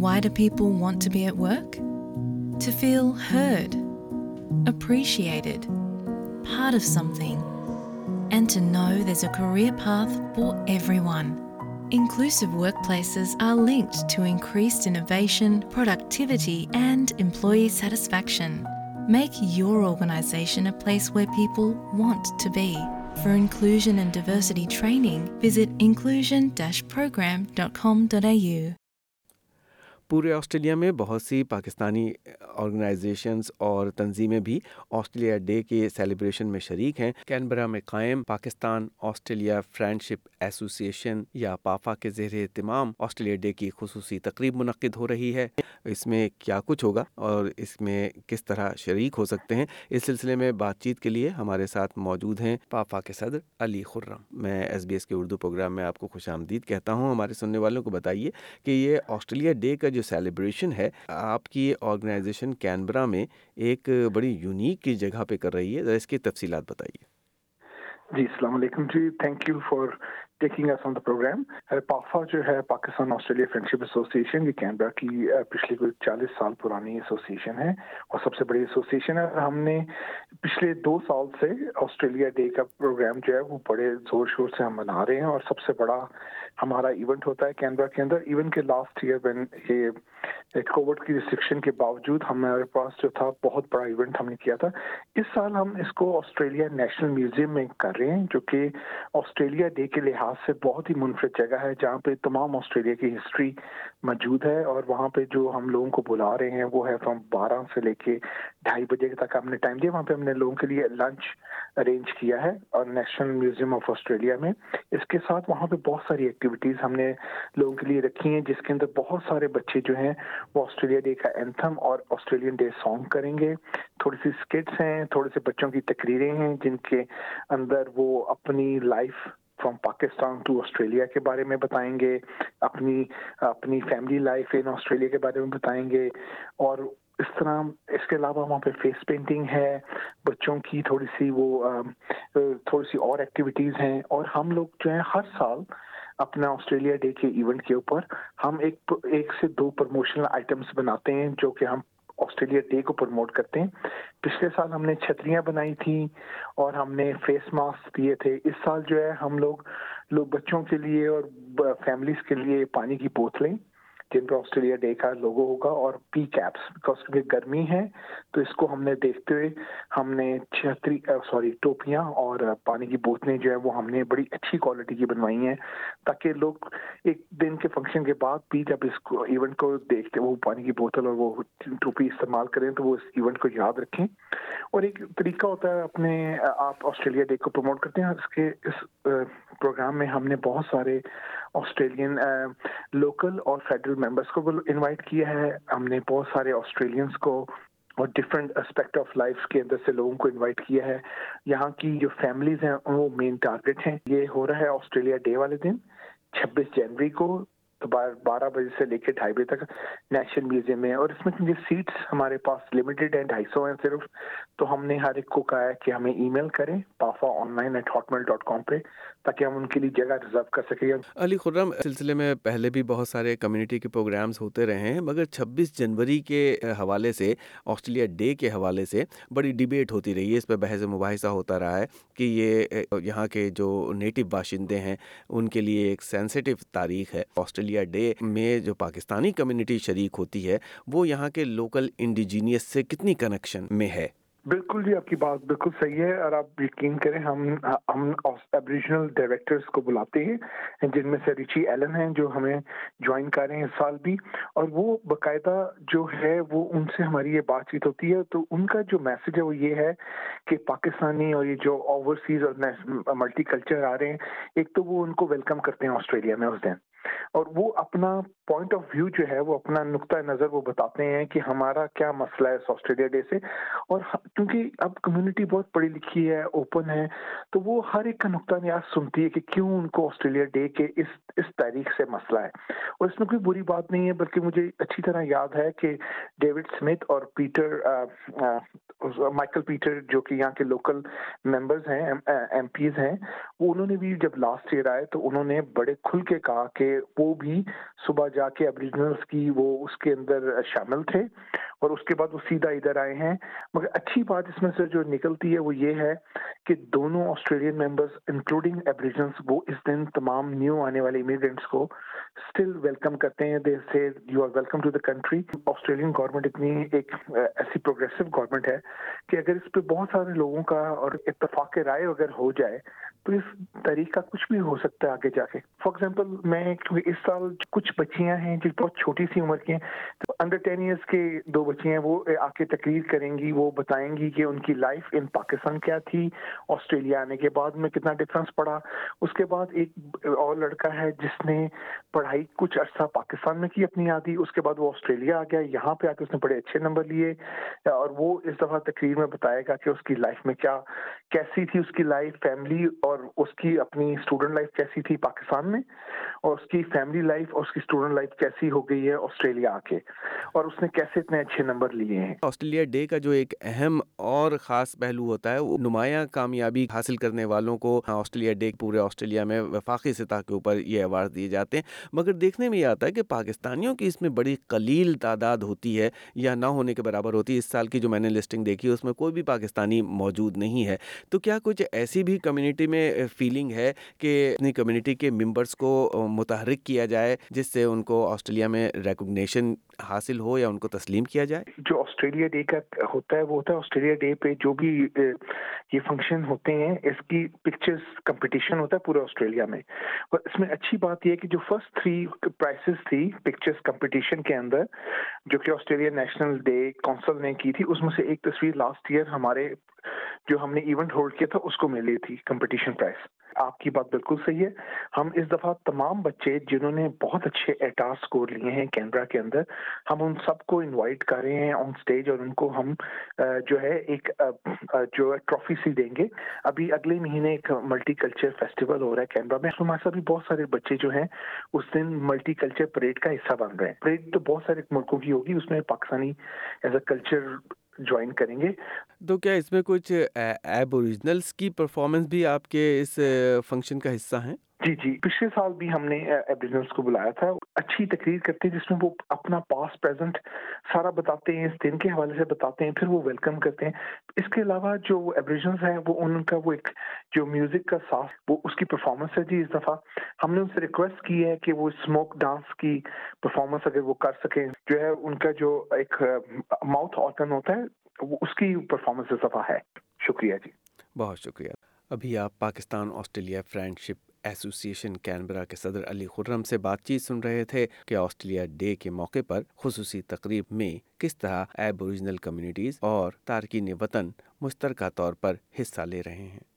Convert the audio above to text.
Why do people want to be at work? To feel heard, appreciated, part of something, and to know there's a career path for everyone. Inclusive workplaces are linked to increased innovation, productivity, and employee satisfaction. Make your organisation a place where people want to be. For inclusion and diversity training, visit inclusion-program.com.au. پورے Australia میں بہت سی Pakistani organisations اور تنظیمیں بھی Australia day کے celebration میں شریک ہیں. کینبرا میں قائم پاکستان آسٹریلیا فرینڈشپ ایسوسی ایشن یا پافا کے زیر اہتمام آسٹریلیا ڈے کی خصوصی تقریب منعقد ہو رہی ہے. اس میں کیا کچھ ہوگا اور اس میں کس طرح شریک ہو سکتے ہیں، اس سلسلے میں بات چیت کے لیے ہمارے ساتھ موجود ہیں پافا کے صدر علی خرم. میں SBS کے اردو پروگرام میں آپ کو خوش آمدید کہتا ہوں. ہمارے سننے والوں کو بتائیے کہ یہ آسٹریلیا ڈے کا جو سیلیبریشن ہے آپ کی آرگنائزیشن کینبرا میں ایک بڑی یونیک جگہ پہ کر رہی ہے، ذرا اس کی تفصیلات بتائیے. جی السلام علیکم جی، thank you for taking us on the program. PAFA جو ہے پاکستان آسٹریلیا فرینڈشپ ایسوسی ایشن، یہ کینبرا کی پچھلے کوئی 40 سال پرانی ایسوسی ایشن ہے اور سب سے بڑی ایسوسی ایشن ہے. ہم نے پچھلے 2 سال سے آسٹریلیا ڈے کا پروگرام جو ہے وہ بڑے زور شور سے ہم منا رہے ہیں اور سب سے بڑا ہمارا ایونٹ ہوتا ہے کینبرا کے اندر. ایون کہ لاسٹ ایئر وین یہ کووڈ کی ریسٹرکشن کے باوجود ہمارے پاس جو تھا بہت بڑا ایونٹ ہم نے کیا تھا. اس سال ہم اس کو آسٹریلیا نیشنل میوزیم میں کر رہے ہیں، جو کہ آسٹریلیا ڈے کے لحاظ سے بہت ہی منفرد جگہ ہے، جہاں پہ تمام آسٹریلیا کی ہسٹری موجود ہے. اور وہاں پہ جو ہم لوگوں کو بلا رہے ہیں وہ ہے فرام 12 سے لے کے 2:30 بجے تک ہم نے ٹائم دیا. وہاں پہ ہم نے لوگوں کے لیے لنچ ارینج کیا ہے اور نیشنل میوزیم آف آسٹریلیا میں. اس کے ساتھ وہاں پہ بہت ساری ایکٹیویٹیز ہم نے لوگوں کے لیے رکھی ہیں، جس کے اندر بہت سارے بچے جو ہیں وہ آسٹریلیا ڈے کا اینتھم اور آسٹریلین ڈے سانگ کریں گے. تھوڑی سی اسکٹس ہیں، تھوڑے سے بچوں کی تقریریں ہیں جن کے اندر وہ اپنی life from Pakistan to Australia کے بارے میں بتائیں گے، اپنی فیملی لائف ان آسٹریلیا کے بارے میں بتائیں گے. اور اس طرح اس کے علاوہ وہاں پہ فیس پینٹنگ ہے بچوں کی، تھوڑی سی اور ایکٹیویٹیز ہیں. اور ہم لوگ جو ہیں ہر سال اپنا آسٹریلیا ڈے کے ایونٹ کے اوپر ہم ایک سے 2 پروموشنل آئٹمس بناتے ہیں جو کہ ہم آسٹریلیا ڈے کو پروموٹ کرتے ہیں. پچھلے سال ہم نے چھتریاں بنائی تھیں اور ہم نے فیس ماسک دیے تھے. اس سال جو ہے ہم لوگ بچوں کے لیے اور فیملیز کے لیے پانی کی بوتلیں جن پہ آسٹریلیا ڈے کا لوگو ہوگا، اور پی کیپس، بیکاز کیونکہ گرمی ہے تو اس کو ہم نے دیکھتے ہوئے ہم نے ٹوپیاں اور پانی کی بوتلیں جو ہے وہ ہم نے بڑی اچھی کوالٹی کی بنوائی ہیں، تاکہ لوگ ایک دن کے فنکشن کے بعد بھی جب اس کو ایونٹ کو دیکھتے وہ پانی کی بوتل اور وہ ٹوپی استعمال کریں تو وہ اس ایونٹ کو یاد رکھیں. اور ایک طریقہ ہوتا ہے آپ آسٹریلیا ڈے کو پروموٹ کرتے ہیں. اس پروگرام میں ہم نے بہت سارے آسٹریلین لوکل اور فیڈرل ممبرس کو انوائٹ کیا ہے. ہم نے بہت سارے آسٹریلینس کو اور ڈفرینٹ اسپیکٹ آف لائف کے اندر سے لوگوں کو انوائٹ کیا ہے. یہاں کی جو فیملیز ہیں وہ مین ٹارگیٹ ہیں. یہ ہو رہا ہے آسٹریلیا ڈے والے دن 26 جنوری کو 12 بجے سے لے کے 2:30 بجے تک نیشنل میوزیم میں. اور اس میں کیونکہ سیٹس ہمارے پاس لمیٹڈ ہیں، 250 ہیں صرف، تو ہم نے ہر ایک کو کہا ہے کہ ہمیں ای میل کریں pafaonline@hotmail.com پہ تاکہ ہم ان کے لیے جگہ ریزرو کر سکیں. علی خرم، سلسلے میں پہلے بھی بہت سارے کمیونٹی کے پروگرامز ہوتے رہے ہیں، مگر 26 جنوری کے حوالے سے، آسٹریلیا ڈے کے حوالے سے بڑی ڈیبیٹ ہوتی رہی ہے. اس پہ بحث و مباحثہ ہوتا رہا ہے کہ یہ یہاں کے جو نیٹو باشندے ہیں ان کے لیے ایک سینسیٹیو تاریخ ہے. آسٹریلیا ڈے میں جو پاکستانی کمیونٹی شریک ہوتی ہے وہ یہاں کے لوکل انڈیجینئس سے کتنی کنیکشن میں ہے؟ بالکل جی، آپ کی بات بالکل صحیح ہے. اور آپ یقین کریں ہم ایبریجنل ڈائریکٹرز کو بلاتے ہیں، جن میں سے ریچی ایلن ہیں جو ہمیں جوائن کر رہے ہیں اس سال بھی. اور وہ باقاعدہ جو ہے وہ ان سے ہماری یہ بات چیت ہوتی ہے. تو ان کا جو میسج ہے وہ یہ ہے کہ پاکستانی اور یہ جو اوورسیز اور ملٹی کلچر آ رہے ہیں، ایک تو وہ ان کو ویلکم کرتے ہیں آسٹریلیا میں اس دن، اور وہ اپنا پوائنٹ آف ویو جو ہے وہ اپنا نقطہ نظر وہ بتاتے ہیں کہ ہمارا کیا مسئلہ ہے آسٹریلیا ڈے سے. اور کیونکہ اب کمیونٹی بہت پڑھی لکھی ہے، اوپن ہے، تو وہ ہر ایک کا نقطہ نظر سنتی ہے کہ کیوں ان کو آسٹریلیا ڈے کے اس تاریخ سے مسئلہ ہے. اور اس میں کوئی بری بات نہیں ہے، بلکہ مجھے اچھی طرح یاد ہے کہ ڈیوڈ سمتھ اور مائیکل پیٹر جو کہ یہاں کے لوکل ممبرز ہیں، ایم پیز ہیں، وہ انہوں نے بھی جب لاسٹ ایئر آئے تو انہوں نے بڑے کھل کے کہا کہ وہ بھی صبح जाके एबरिजिनल्स की वो उसके अंदर शामिल थे और उसके बाद वो सीधा इधर आए हैं। मगर अच्छी बात इसमें से जो निकलती है वो ये है कि दोनों ऑस्ट्रेलियन मेंबर्स इंक्लूडिंग एबरिजिनल्स वो इस दिन तमाम न्यू आने वाले इमिग्रेंट्स को स्टिल वेलकम करते हैं। They say you are welcome to the country. Australian government इतनी एक ऐसी प्रोग्रेसिव गवर्नमेंट है कि अगर इस पे बहुत सारे लोगों का और इत्तेफाक राय अगर हो जाए तो इस तरीके का कुछ भी हो सकता है आगे जाके। फॉर एग्जांपल मैं क्योंकि इस साल कुछ बच्चियां हैं जो बहुत छोटी सी उम्र की हैं, तो अंडर 10 ईयर्स के 2 बच्चियां हैं, वो आके तकरीर करेंगी, वो बताएंगी कि उनकी लाइफ इन पाकिस्तान क्या थी, ऑस्ट्रेलिया आने के बाद में कितना डिफरेंस पड़ा। उसके बाद एक और लड़का है जिसने पढ़ाई कुछ अरसा पाकिस्तान में की अपनी आधी, उसके बाद वो ऑस्ट्रेलिया आ गया, यहाँ पे आके उसने बड़े अच्छे नंबर लिए और वो इस दफा तकरीर में बताएगा कि उसकी लाइफ में क्या कैसी थी उसकी लाइफ, फैमिली और उसकी अपनी स्टूडेंट लाइफ कैसी थी पाकिस्तान में, और उसकी फैमिली लाइफ और उसकी स्टूडेंट लाइफ कैसी हो गई है ऑस्ट्रेलिया आके, और उसने कैसे इतने अच्छे नंबर लिए हैं। ऑस्ट्रेलिया डे का जो एक अहम और ख़ास पहलू होता है वो नुमायाँ कामयाबी हासिल करने वालों को ऑस्ट्रेलिया डे पूरे ऑस्ट्रेलिया में वफाकी सतह के ऊपर ये अवार्ड दिए जाते हैं। मगर देखने में ये आता है कि पाकिस्तानियों की इसमें बड़ी कलील तादाद होती है या ना होने के बराबर होती है। इस साल की जो मैंने लिस्टिंग देखी उसमें कोई भी पाकिस्तानी मौजूद नहीं है। तो क्या कुछ ऐसी भी कम्युनिटी में फीलिंग है कि अपनी कम्युनिटी के मेंबर्स को मुतहर्रिक किया जाए जिससे उनको ऑस्ट्रेलिया में रिकॉग्निशन हासिल हो या उनको तस्लीम किया जाए? जो ऑस्ट्रेलिया डे का होता है वो होता है ऑस्ट्रेलिया डे पे जो भी ये फंक्शन होते हैं इसकी पिक्चर्स कंपटीशन होता है पूरे ऑस्ट्रेलिया में। और इसमें अच्छी बात यह है कि जो फर्स्ट 3 प्राइसेस थी पिक्चर्स कंपटीशन के अंदर जो कि ऑस्ट्रेलिया नेशनल डे काउंसिल ने की थी, उसमें से एक तस्वीर लास्ट ईयर हमारे जो हमने इवेंट होल्ड किया था उसको मिली थी कंपटीशन प्राइस। आपकी बात बिल्कुल सही है। हम इस दफा तमाम बच्चे जिन्होंने बहुत अच्छे एटास स्कोर लिए हैं कैनबरा के अंदर, हम उन सबको इनवाइट कर रहे हैं ऑन स्टेज और उनको हम जो है एक जो ट्रॉफी सी देंगे। अभी अगले महीने एक मल्टी कल्चर फेस्टिवल हो रहा है कैनबरा में, हमारे साथ भी बहुत सारे बच्चे जो हैं उस दिन मल्टी कल्चर परेड का हिस्सा बन रहे हैं। परेड तो बहुत सारे मुल्कों की होगी, उसमें Pakistani as a culture join करेंगे। तो क्या इसमें कुछ एबोरिजिनल्स की परफॉर्मेंस भी आपके इस फंक्शन का हिस्सा हैं? जी जी, पिछले साल भी हमने एबरिजिनल्स को बुलाया था। अच्छी तकरीर करते हैं जिसमें वो अपना पास्ट प्रेजेंट सारा बताते हैं, इस दिन के हवाले से बताते हैं, फिर वो वेलकम करते हैं। इसके अलावा जो एबरिजिनल्स हैं वो उनका वो एक जो म्यूजिक का साथ वो उसकी परफॉर्मेंस है जी। इस दफा हमने उनसे रिक्वेस्ट की है कि वो स्मोक डांस की परफॉर्मेंस अगर वो कर सकें, जो है उनका जो एक माउथ ऑर्गन होता है वो उसकी परफॉर्मेंस इस दफा है। शुक्रिया जी। बहुत शुक्रिया। अभी आप Pakistan Australia friendship association Canberra के सदर अली खुर्रम से बातचीत सुन रहे थे कि ऑस्ट्रेलिया डे के मौके पर खुसूसी तकरीब में किस तरह एबोरिजिनल कम्युनिटीज़ और तारकीन वतन मुश्तरका तौर पर हिस्सा ले रहे हैं।